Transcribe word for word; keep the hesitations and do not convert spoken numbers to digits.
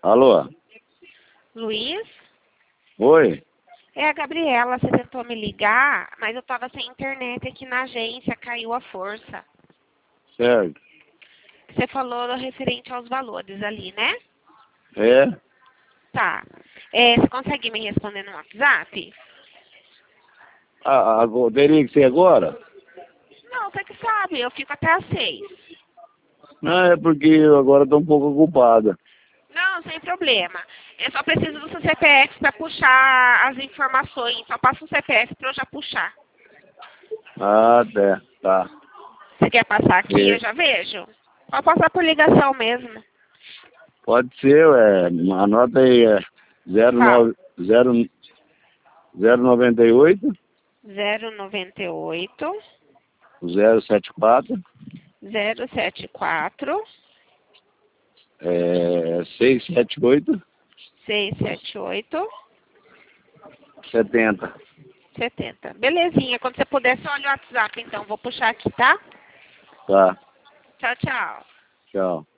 Alô? Luiz? Oi? É a Gabriela, você tentou me ligar, mas eu tava sem internet aqui na agência, caiu a força. Certo. Você falou referente aos valores ali, né? É? Tá. É, você consegue me responder no WhatsApp? Ah, agora, teria que ser agora? Não, você que sabe, eu fico até às seis. Não, é porque eu agora estou um pouco ocupada. Não, sem problema. Eu só preciso do seu C P F para puxar as informações. Só passa o C P F para eu já puxar. Ah, tá. Tá. Você quer passar aqui? É. Eu já vejo. Pode passar por ligação mesmo. Pode ser, é, anota aí, é zero Fala. nove zero zero noventa e oito zero noventa e oito, zero setenta e quatro zero setenta e quatro, é, seiscentos e setenta e oito seiscentos e setenta e oito, setenta. setenta. Belezinha. Quando você puder, só olha o WhatsApp, então. Vou puxar aqui, tá? Tá. Tchau, tchau. Tchau.